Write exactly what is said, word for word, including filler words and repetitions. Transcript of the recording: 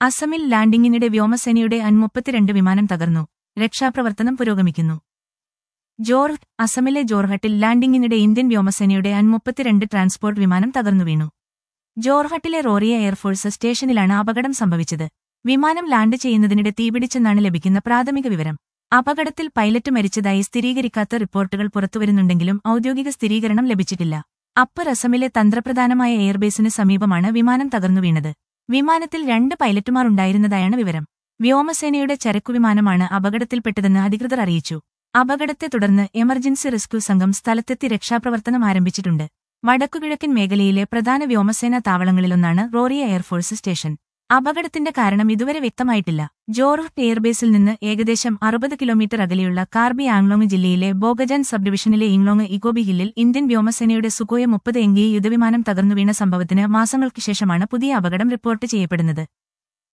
അസമിൽ ലാൻഡിംഗിനിടെ വ്യോമസേനയുടെ അൻ മുപ്പത്തിരണ്ട് വിമാനം തകർന്നു. രക്ഷാപ്രവർത്തനം പുരോഗമിക്കുന്നു. ജോർഹട്ട് അസമിലെ ജോർഹട്ടിൽ ലാൻഡിംഗിനിടെ ഇന്ത്യൻ വ്യോമസേനയുടെ അൻ മുപ്പത്തിരണ്ട് ട്രാൻസ്പോർട്ട് വിമാനം തകർന്നു വീണു. ജോർഹട്ടിലെ റോറിയ എയർഫോഴ്സ് സ്റ്റേഷനിലാണ് അപകടം സംഭവിച്ചത്. വിമാനം ലാൻഡ് ചെയ്യുന്നതിനിടെ തീപിടിച്ചെന്നാണ് ലഭിക്കുന്ന പ്രാഥമിക വിവരം. അപകടത്തിൽ പൈലറ്റ് മരിച്ചതായി സ്ഥിരീകരിക്കാത്ത റിപ്പോർട്ടുകൾ പുറത്തുവരുന്നുണ്ടെങ്കിലും ഔദ്യോഗിക സ്ഥിരീകരണം ലഭിച്ചിട്ടില്ല. അപ്പർ അസമിലെ തന്ത്രപ്രധാനമായ എയർബേസിന് സമീപമാണ് വിമാനം തകർന്നു വീണത്. വിമാനത്തിൽ രണ്ട് പൈലറ്റുമാർ ഉണ്ടായിരുന്നതായാണ് വിവരം. വ്യോമസേനയുടെ ചരക്കുവിമാനമാണ് അപകടത്തിൽപ്പെട്ടതെന്ന് അധികൃതർ അറിയിച്ചു. അപകടത്തെ തുടർന്ന് എമർജൻസി റെസ്ക്യൂ സംഘം സ്ഥലത്തെത്തി രക്ഷാപ്രവർത്തനം ആരംഭിച്ചിട്ടുണ്ട്. വടക്കുകിഴക്കൻ മേഖലയിലെ പ്രധാന വ്യോമസേനാ താവളങ്ങളിലൊന്നാണ് റോറിയ എയർഫോഴ്സ് സ്റ്റേഷൻ. അപകടത്തിന്റെ കാരണം ഇതുവരെ വ്യക്തമായിട്ടില്ല. ജോർഹട്ട് എയർബേസിൽ നിന്ന് ഏകദേശം അറുപത് കിലോമീറ്റർ അകലെയുള്ള കാർബി ആംഗ്ലോങ് ജില്ലയിലെ ബോഗജാൻ സബ് ഡിവിഷനിലെ ഇംഗ്ലോങ് ഇഗോബി ഹില്ലിൽ ഇന്ത്യൻ വ്യോമസേനയുടെ സുഖോയ് മുപ്പത് എൻഗി യുദ്ധവിമാനം തകർന്നുവീണ സംഭവത്തിന് മാസങ്ങൾക്കു ശേഷമാണ് പുതിയ അപകടം റിപ്പോർട്ട് ചെയ്യപ്പെടുന്നത്.